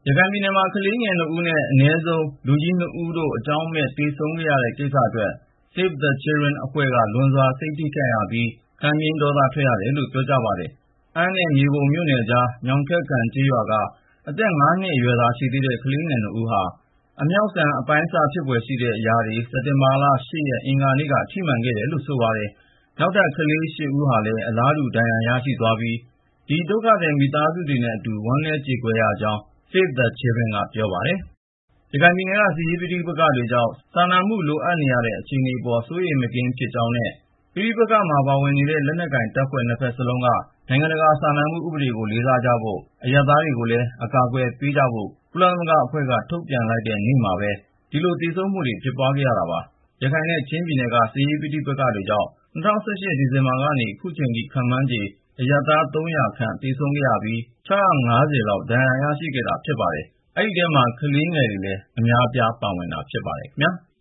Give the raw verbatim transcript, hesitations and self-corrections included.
ခိုင်ပြည်နယ်မှာကလေးငယ်နှစ်ဦးနဲ့အနည်းဆုံးလူကြီးနှစ်ဦးတို့အကြောင်းမဲ့သေဆုံးခဲ့ရတဲ့ကိစ္စအတွက် Save the Children အဖွဲ့ကလွန်စွာစိတ်ထိခိုက်ရပြီး ခံပြင်းဒေါသထွက်ရတယ်လို့ပြောကြပါတယ်။ အမ်းနဲ့မြေပုံမြို့နယ်ကြား ညောင်ခက်ကန်ကျေးရွာကအသက် ၅ နှစ်အရွယ်သာရှိသေးတဲ့ကလေးငယ်နှစ်ဦးဟာ အမြှောက်ဆန်အပိုင်းအစဖြစ်ဖွယ်ရှိတဲ့အရာတွေ စက်တင်ဘာ ၈ ရက် အင်္ဂါနေ့က ထိမှန်ခဲ့တယ်လို့ဆိုပါတယ်။ နောက်ထပ်ကလေး ၈ ဦးဟာလည်း အလားတူဒဏ်ရာရရှိသွားပြီး ဒီဒုက္ခသည်မိသားစုတွေနဲ့အတူ ဝမ်းနည်းကြေကွဲရကြောင်း Save the Children ကပြောပါတယ်။ ရခိုင်ပြည်နယ်က စစ်ရေးပဋိပက္ခတွေကြောင့် စာနာမှုလိုအပ်နေရတဲ့အခြေအနေအပေါ် စိုးရိမ်မကင်းဖြစ်ကြောင်းနဲ့ ပဋိပက္ခမှာပါဝင်နေတဲ့ လက်နက်ကိုင်တပ်ဖွဲ့နှစ်ဖက်စလုံးက နိုင်ငံတကာစာနာမှုဥပဒေကိုလေးစားကြဖို့၊ အရပ်သားတွေကိုလည်း အကာအကွယ်ပေးကြဖို့ ကုလသမဂ္ဂအဖွဲ့က ထုတ်ပြန်လိုက်တဲ့နေ့မှာပဲ ဒီလိုသေဆုံးမှုတွေဖြစ်ပွားခဲ့ရတာပါ။ ရခိုင်နဲ့ချင်းပြည်နယ်က စစ်ရေးပဋိပက္ခတွေကြောင့် ၂၀၁၈ ဒီဇင်ဘာကနေ ခုချိန်ထိ ခန့်မှန်းခြေ အရပ်သား ၃၀၀ ခန့်သေဆုံးခဲ့ရပြီး ၆၅၀ လောက် ဒဏ်ရာရရှိခဲ့တာဖြစ်ပါတယ်။ အဲဒီထဲမှာ ကလေးငယ်တွေလည်း အများအပြားပါဝင်တာဖြစ်ပါတယ်ခင်ဗျာ။